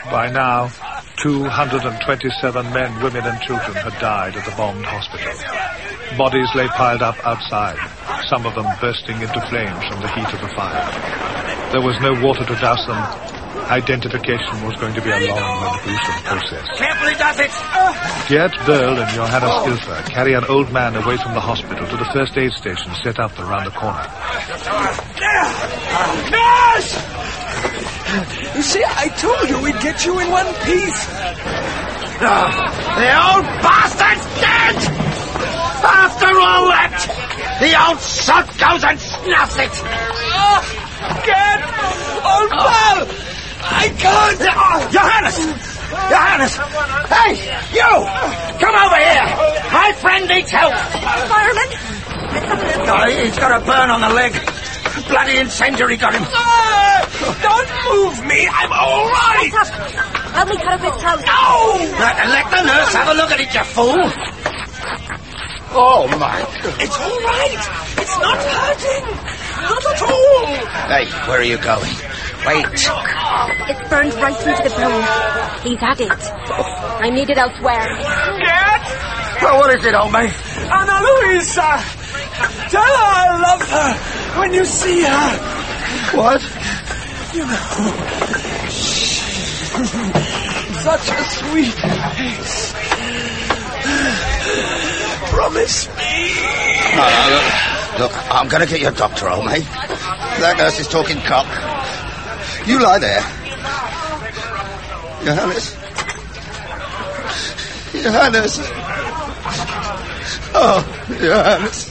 By now, 227 men, women and children had died at the bombed hospital. Bodies lay piled up outside, some of them bursting into flames from the heat of the fire. There was no water to douse them. Identification was going to be a long and gruesome process. Carefully does it! Gert Böll and Johannes Ilfer carry an old man away from the hospital to the first aid station set up around the corner. Nurse! You see, I told you we'd get you in one piece. The old bastard's dead! After all that, the old sod goes and snuffs it! Gert! Old pal! I can't! Johannes! Johannes! Hey, you! Come over here! My friend needs help! Fireman? Let's have a look. Oh, he's got a burn on the leg. Bloody incendiary got him. Don't move me! I'm all right! Help me cut up his trousers. No! Let the nurse have a look at it, you fool! Oh, my God. It's all right! It's not hurting! Not at all! Hey, where are you going? Wait. It's burned right into the bone. He's had it. I need it elsewhere. Gert! Well, what is it, old mate? Anna Luisa! Tell her I love her when you see her. What? You know, such a sweet face. Promise me. No, look, I'm going to get your doctor, old mate. That nurse is talking cock. You lie there. Johannes. Johannes. Oh, Johannes.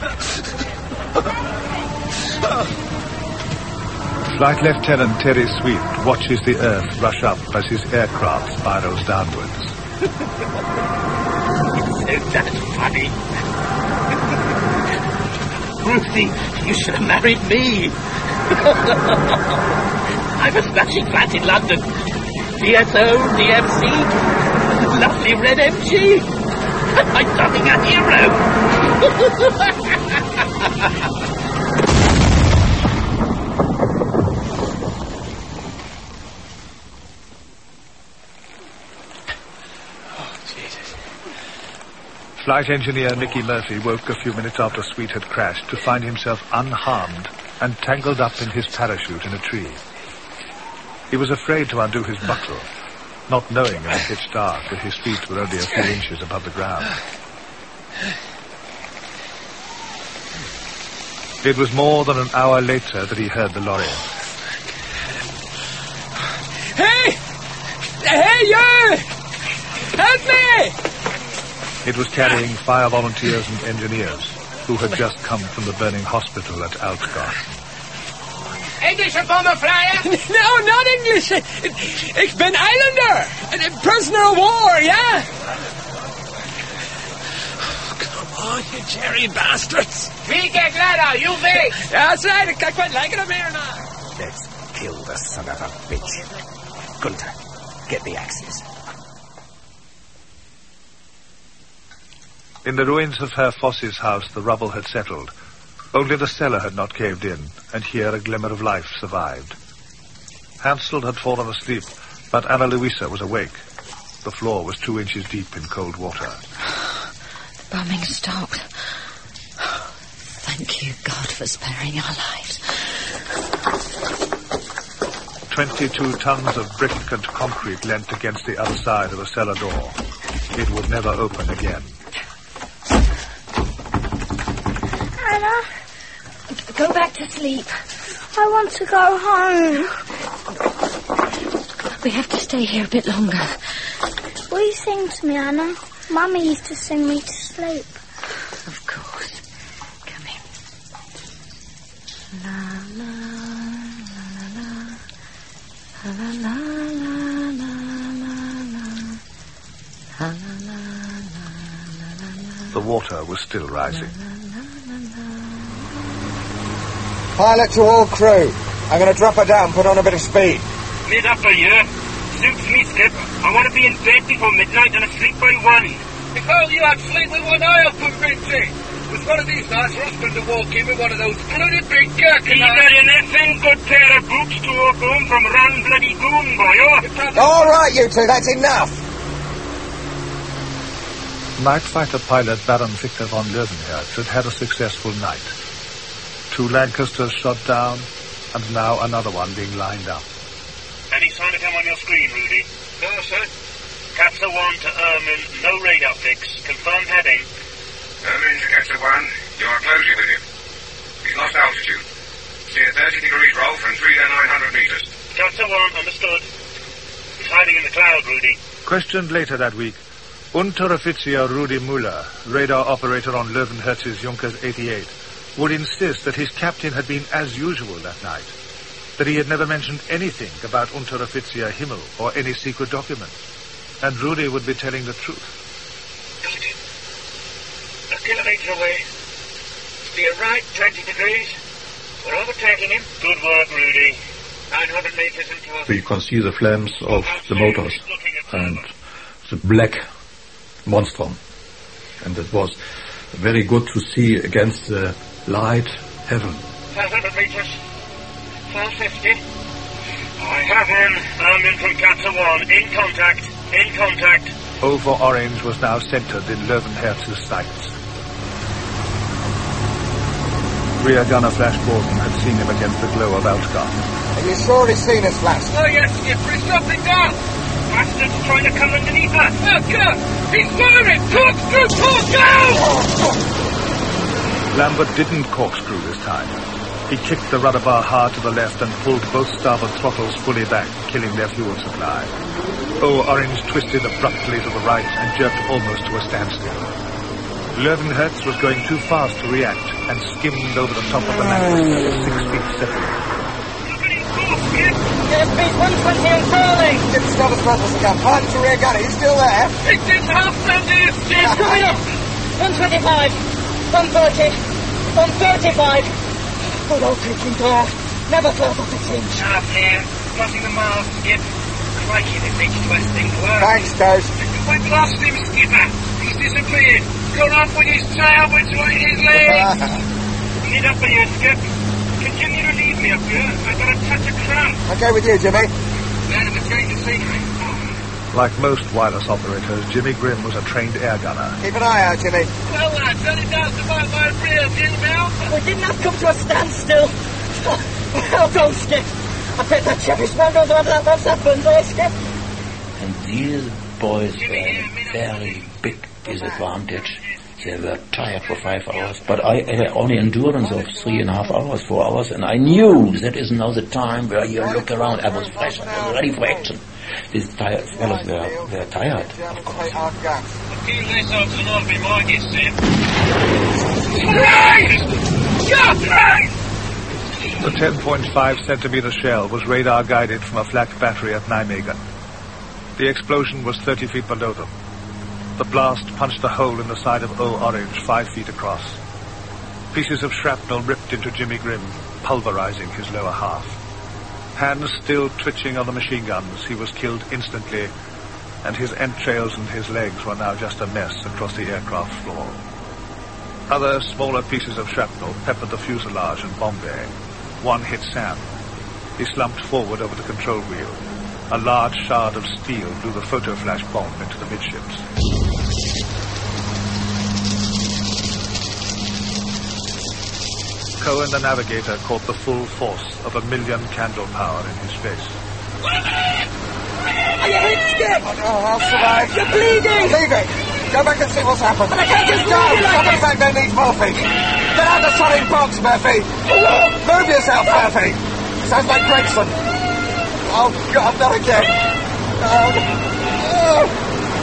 Flight Lieutenant Terry Swift watches the Earth rush up as his aircraft spirals downwards. Isn't that funny? Ruthie, you should have married me. I'm a smashing flat in London. DSO, DMC, lovely red MG. I'm nothing a hero. Flight engineer Mickey Murphy woke a few minutes after Sweet had crashed to find himself unharmed and tangled up in his parachute in a tree. He was afraid to undo his buckle, not knowing in the pitch dark that his feet were only a few inches above the ground. It was more than an hour later that he heard the lorry. Hey! Hey, you! Help me! It was carrying fire volunteers and engineers who had just come from the burning hospital at Altgard. English bomber flyer? No, not English. Ich bin Islander. A prisoner of war, yeah? Oh, come on, you Jerry bastards. Fliege Gladder, you wait. Yeah, that's right. I quite like it up here now. Let's kill the son of a bitch. Gunther, get the axes. In the ruins of Herr Foss's house, the rubble had settled. Only the cellar had not caved in, and here a glimmer of life survived. Hansel had fallen asleep, but Anna Luisa was awake. The floor was 2 inches deep in cold water. The bombing stopped. Thank you, God, for sparing our lives. 22 tons of brick and concrete leant against the other side of the cellar door. It would never open again. Anna? Go back to sleep. I want to go home. We have to stay here a bit longer. Will you sing to me, Anna? Mummy used to sing me to sleep. Of course. Come in. La la la la la la la la la la. The water was still rising. Pilot to all crew. I'm going to drop her down, put on a bit of speed. Mid up for you. Suits me, Skip. I want to be in bed before midnight and asleep by 1. Because you have sleep with one eye open, Vinci. Because one of these nights we're often to walk in with one of those bloody big gherkins. He got an effing good pair of boots to walk home from Ran Bloody Goon, boy. All right, you two, that's enough. Night fighter pilot Baron Victor von Löwenherz had had a successful night. 2 Lancasters shot down, and now another one being lined up. Any sign of him on your screen, Rudy? No, sir. Capture 1 to Ermin, no radar fix. Confirm heading. Ermin to Capture 1, you are closing with him. He's lost altitude. Steer 30 degrees roll from 3 to 900 meters. Capture 1, understood. He's hiding in the cloud, Rudy. Questioned later that week, Unteroffizier Rudi Müller, radar operator on Löwenherz's Junkers 88, would insist that his captain had been as usual that night, that he had never mentioned anything about Unteroffizier Himmel or any secret documents, and Rudi would be telling the truth. Got him. A kilometre away. Steer right, 20 degrees. We're overtaking him. Good work, Rudy. 900 metres into us. We can see the flames of the motors and the black monstrum. And it was very good to see against the light heaven. 500 metres. 450. I have him. Ermin from Capture 1. In contact. In contact. Over Orange was now centered in Löwenherz's sights. Rear gunner Flash Gordon had seen him against the glow of Outcast. Have you sure he's seen us, Flash? Oh, yes, Skipper. He's dropping down. Bastard's trying to come underneath us. Look, he's firing. Corkscrew, go! Lambert didn't corkscrew this time. He kicked the rudder bar hard to the left and pulled both starboard throttles fully back, killing their fuel supply. Orange twisted abruptly to the right and jerked almost to a standstill. Löwenherz was going too fast to react and skimmed over the top of the Lancaster, 6 feet separated. Look at his course, Skip. Airspeed 120 and falling. Didn't stop as fast as he can. Pilot to rear gunner, he's still there. It's in half round here, Skip. Coming up. 125. 130. 135. Good old creaking door. Never thought of it since. Sharp here. Crossing the miles, Skip. Crikey, this east-west thing works. Thanks, Coach. We've lost him, Skipper. He's disappeared. Gone off with his tail between his legs. Lead up here, Skip. Continue to lead me up here. I've got to touch a cramp. I'll go with you, Jimmy. Man of a change of scenery. Like most wireless operators, Jimmy Grimm was a trained air gunner. Keep an eye out, Jimmy. Well, lads, only down to my rear view now. We didn't have to come to a standstill. Oh, go, Skip. I bet that Chevy man knows what that's happened, eh, Skip? And these boys were a very big disadvantage. They were tired for 5 hours, but I had only endurance of 3.5 hours, 4 hours, and I knew that is now the time where you look around. I was fresh, I was ready for action. These tired fellows were tired, of course. A few less odds than I'll be mine, you see. The 10.5 centimeter shell was radar guided from a flak battery at Nijmegen. The explosion was 30 feet below them. The blast punched a hole in the side of Orange 5 feet across. Pieces of shrapnel ripped into Jimmy Grimm, pulverizing his lower half. Hands still twitching on the machine guns, he was killed instantly, and his entrails and his legs were now just a mess across the aircraft floor. Other smaller pieces of shrapnel peppered the fuselage and bomb bay. One hit Sam. He slumped forward over the control wheel. A large shard of steel blew the photo flash bomb into the midships. Cohen, the navigator, caught the full force of 1,000,000 candle power in his face. Are you hit, Skip? Oh, no, I'll survive. You're bleeding. Leave it. Go back and see what's happened. But I can't just No, leave you like somebody's this. back there needs morphine. Get out the solid box, Murphy. Move yourself, Murphy. Sounds like Gregson. Oh, God, not again. Oh.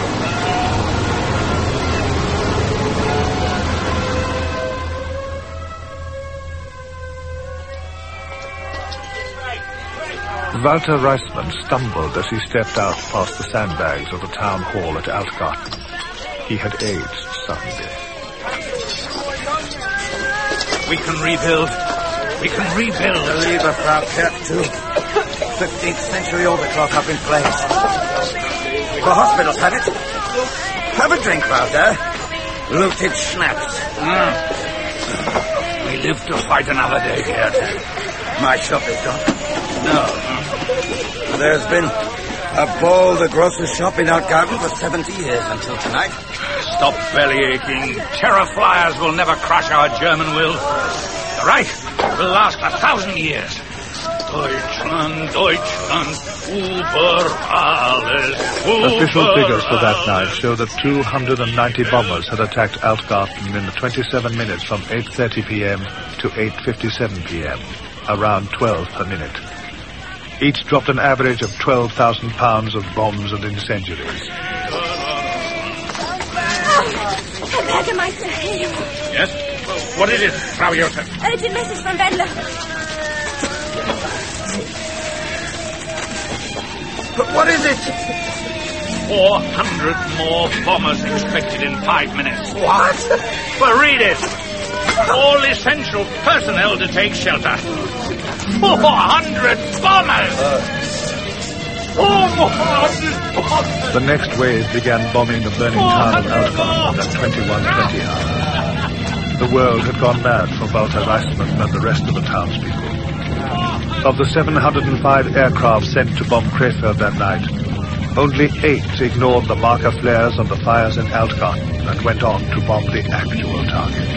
Walter Reisman stumbled as he stepped out past the sandbags of the town hall at Altgarten. He had aged suddenly. We can rebuild. We can rebuild. The lever Frau Kerk, too. 15th century overclock up in place. The hospital's had it. Have a drink, Walter. Looted snaps. We live to fight another day, Gerd. My shop is gone. No. There's been a Paul the grocer's shop in Outgarden for 70 years until tonight. Stop bellyaching. Terror flyers will never crush our German will. The Reich will last 1,000 years. Deutschland, Deutschland, über alles. Official figures for that night show that 290 bombers had attacked Outgarten in the 27 minutes from 8:30 p.m. to 8:57 p.m., around 12 per minute. Each dropped an average of 12,000 pounds of bombs and incendiaries. Herr Bürgermeister, here. Yes? What is it, Frau Josef? Urgent message from Wendler. But what is it? 400 more bombers expected in 5 minutes. What? Well, read it. All essential personnel to take shelter. 400 bombers! 400 bombers! The next wave began bombing the burning town of Outgarten at 21:20 hour. The world had gone mad for Walter Reisman and the rest of the townspeople. Of the 705 aircraft sent to bomb Krefeld that night, only 8 ignored the marker flares and the fires in Outgarten and went on to bomb the actual target.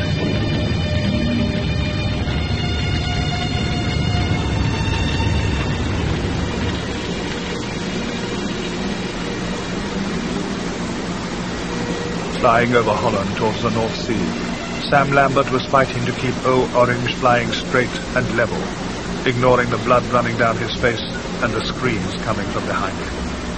Flying over Holland towards the North Sea, Sam Lambert was fighting to keep O-Orange flying straight and level, ignoring the blood running down his face and the screams coming from behind him.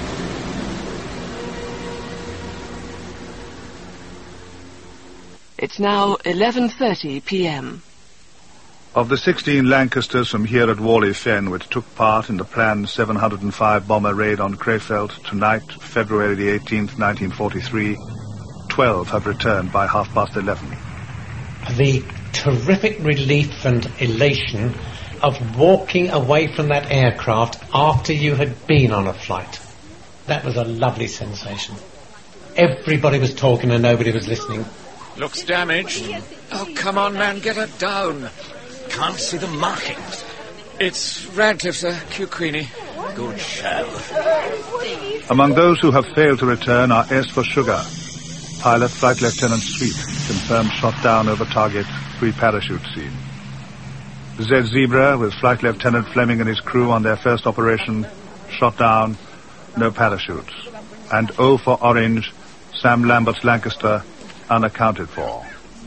It's now 11:30 p.m. Of the 16 Lancasters from here at Whalley Fen which took part in the planned 705 bomber raid on Krefeld tonight, February the 18th, 1943, 12 have returned by 11:30. The terrific relief and elation of walking away from that aircraft after you had been on a flight. That was a lovely sensation. Everybody was talking and nobody was listening. Looks damaged. Oh, come on, man, get her down. Can't see the markings. It's Radcliffe, sir. Q Queenie. Good show. Among those who have failed to return are S for Sugar. Pilot Flight Lieutenant Sweet, confirmed shot down over target, pre-parachute scene. Z Zebra, with Flight Lieutenant Fleming and his crew on their first operation, shot down, no parachutes. And O for Orange, Sam Lambert's Lancaster, unaccounted for.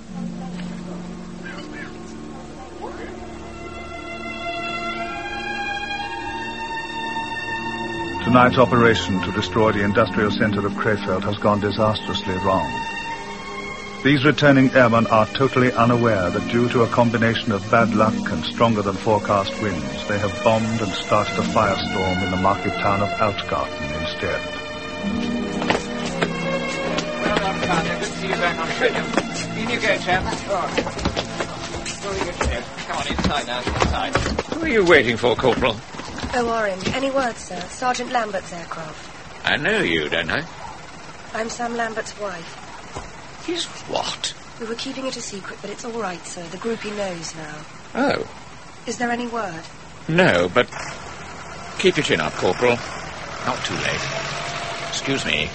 Tonight's operation to destroy the industrial center of Krefeld has gone disastrously wrong. These returning airmen are totally unaware that due to a combination of bad luck and stronger than forecast winds, they have bombed and started a firestorm in the market town of Outgarten instead. Well done, Carter. Good to see you back on schedule. In you go, chap. Very good chap. Come on, inside now. Inside. Who are you waiting for, Corporal? Oh, Orange. Any word, sir? Sergeant Lambert's aircraft. I know you, don't I? I'm Sam Lambert's wife. His what? We were keeping it a secret, but it's all right, sir. The groupie knows now. Oh. Is there any word? No, but keep your chin up, Corporal. Not too late. Excuse me.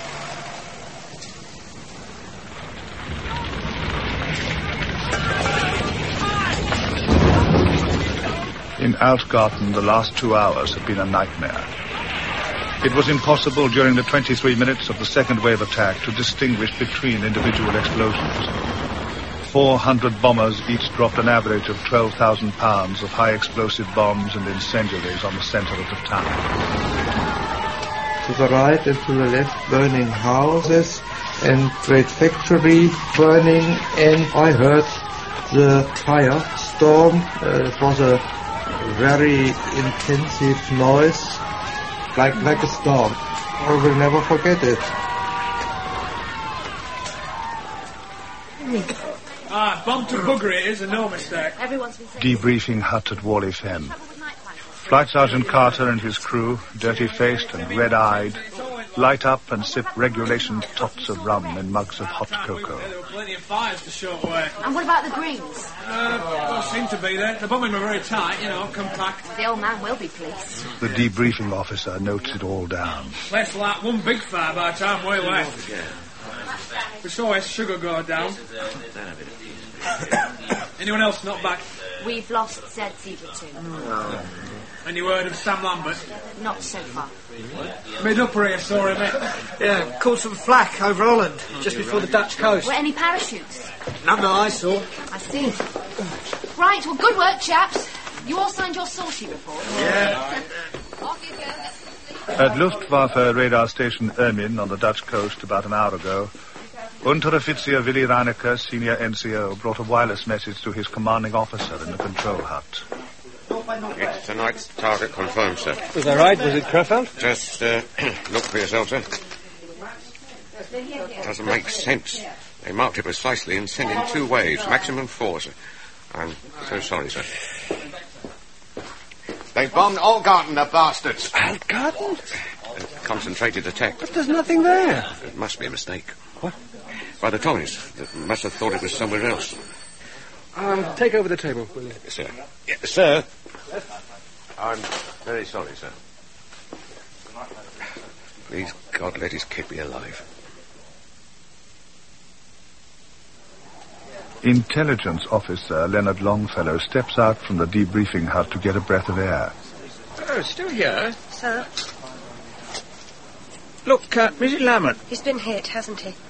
In Outgarten, the last 2 hours have been a nightmare. It was impossible during the 23 minutes of the second wave attack to distinguish between individual explosions. 400 bombers each dropped an average of 12,000 pounds of high explosive bombs and incendiaries on the center of the town. To the right and to the left, burning houses and great factory burning, and I heard the fire storm. It was a very intensive noise, like a storm. I will never forget it. Bomb to bugger it is, and no mistake. Debriefing hut at Whalley Fen. Flight Sergeant Carter and his crew, dirty-faced and red-eyed, light up and sip regulation tots of rum in mugs of hot cocoa. There were plenty of fires to show away. And what about the Greens? Well, seem to be there. The bombing were very tight, compact. The old man will be pleased. The debriefing officer notes it all down. Less like one big fire by the time we left. We saw his sugar go down. Anyone else not back? We've lost Zed Zebra too. Any word of Sam Lambert? Not so far. Mid-upper here saw him, Yeah, caught some flak over Holland, just before the Dutch coast. Were any parachutes? None that I saw. I see. Right, well, good work, chaps. You all signed your sortie report? Yeah. At Luftwaffe radar station Ermin on the Dutch coast about an hour ago, Unteroffizier Willy Reinecker, senior NCO, brought a wireless message to his commanding officer in the control hut. It's tonight's target confirmed, sir. Was that right? Was it Krefeld? Just look for yourself, sir. Doesn't make sense. They marked it precisely and sent in 2 waves, maximum 4, sir. I'm so sorry, sir. They bombed Allgarten, the bastards. Allgarten? Concentrated attack. But there's nothing there. It must be a mistake. What? By the Tommies. They must have thought it was somewhere else. Take over the table, will you? Yes, sir. Yes, sir. I'm very sorry, sir. Please, God, let his kid be alive. Intelligence officer Leonard Longfellow steps out from the debriefing hut to get a breath of air. Oh, still here? Sir? Look, Mrs. Lambert. He's been hit, hasn't he?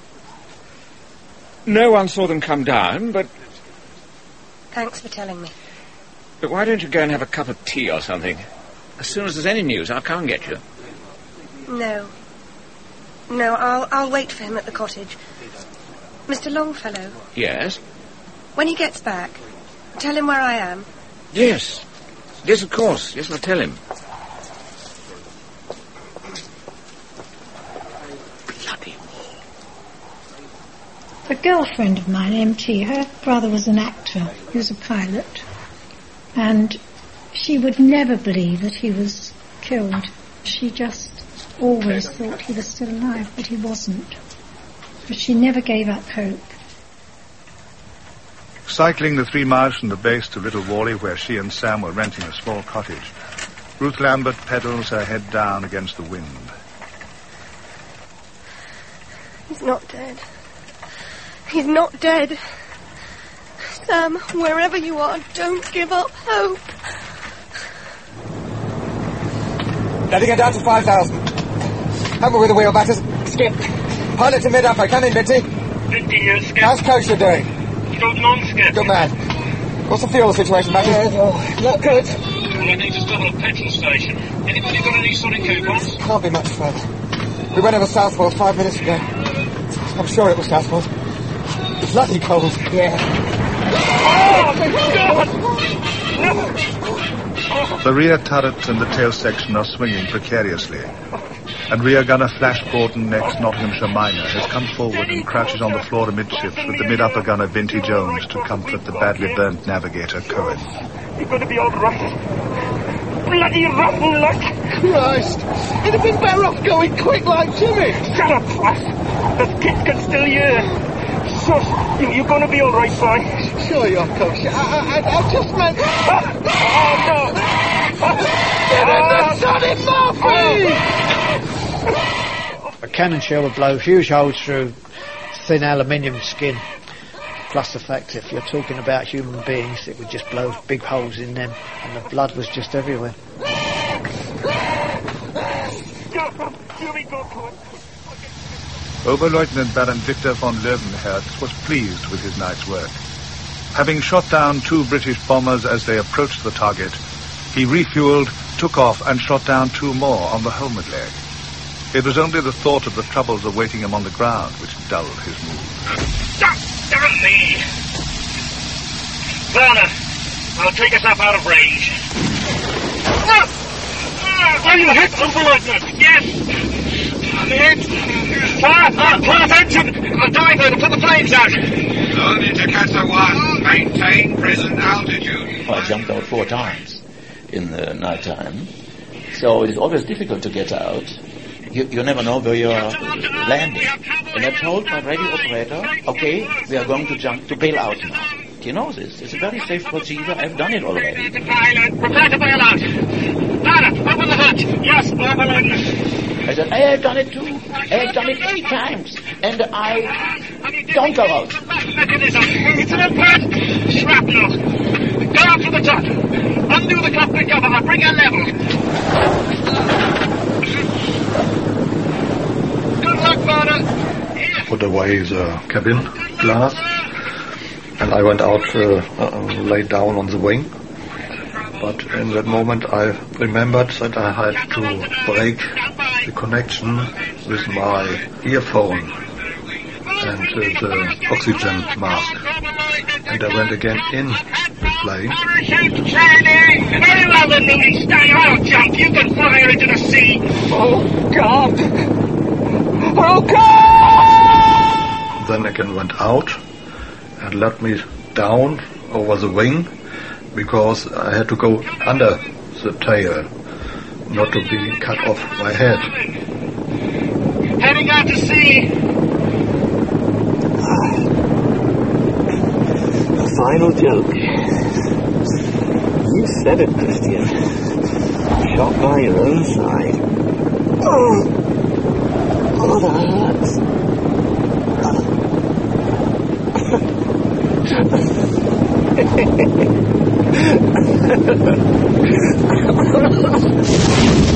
No one saw them come down, but Thanks for telling me. But why don't you go and have a cup of tea or something? As soon as there's any news, I'll come and get you. No. No, I'll wait for him at the cottage. Mr. Longfellow? Yes? When he gets back, tell him where I am. Yes. Yes, of course. Yes, I'll tell him. Bloody A girlfriend of mine, MT, her brother was an actor. He was a pilot. And she would never believe that he was killed. She just always thought he was still alive, but he wasn't. But she never gave up hope. Cycling the 3 miles from the base to Little Whalley, where she and Sam were renting a small cottage, Ruth Lambert pedals her head down against the wind. He's not dead. He's not dead. Sam, wherever you are, don't give up hope. Letting it down to 5,000. Hammer with the wheel batters. Skip. Pilot to mid-upper. Come in, Binty. 50 years, Skip. How's Kosher doing? Floating on, Skip. Good man. What's the fuel situation, Batters? Not good. Well, I need to stop at a petrol station. Anybody got any Sonic coupons? Can't be much further. We went over Southwold 5 minutes ago. I'm sure it was Southwold. It's bloody cold. Yeah. The rear turret and the tail section are swinging precariously, and rear gunner Flash Gordon, next Nottinghamshire Minor, has come forward and crouches on the floor amidships with the mid-upper gunner Vinty Jones to comfort the badly burnt navigator Cohen. You're going to be all right. Bloody rotten luck. Christ! It'd have been better off going quick like Jimmy. Shut up, Flash. The kids can still hear. Shush. You're going to be all right, boy. Sure you are, Coach. I just meant... A cannon shell would blow huge holes through thin aluminium skin. Plus the fact if you're talking about human beings, it would just blow big holes in them, and the blood was just everywhere. Oberleutnant Baron Victor von Löwenherz was pleased with his night's work. Having shot down 2 British bombers as they approached the target, he refueled, took off, and shot down 2 more on the homeward leg. It was only the thought of the troubles awaiting him on the ground which dulled his mood. Damn me! Werner, I'll take us up out of range. Are you hit, Oberleutnant? Yes! I'm hit! Fire attention! I'll dive in and put the flames out! Only to Casa 1. Maintain present altitude. I jumped out 4 times in the night time. So it is always difficult to get out. You never know where you're landing. And I told my radio operator, okay, we are going to jump to bail out now. You know this. It's a very safe procedure. I've done it already. Pilot, prepare to bail out. Pilot, open the hatch. Yes, open. I said, I have done it too. I have done it 8 times. And I don't go out. Mechanism. It's an impact. Shrapnel. Go up to the top. Undo the cockpit cover. Bring her level. Good luck, Barter. Put away the cabin glass, and I went out, laid down on the wing. But in that moment I remembered that I had to break the connection with my earphone and the oxygen mask. And I went again in the plane. Parachute training! Very well then, Louis. Stay out, jump. You can fire into the sea. Oh, God. Oh, God! Then again went out and let me down over the wing because I had to go under the tail, not to be cut off my head. Heading out to sea. Final joke. You said it, Christian. Shot by your own side. Oh, that hurts.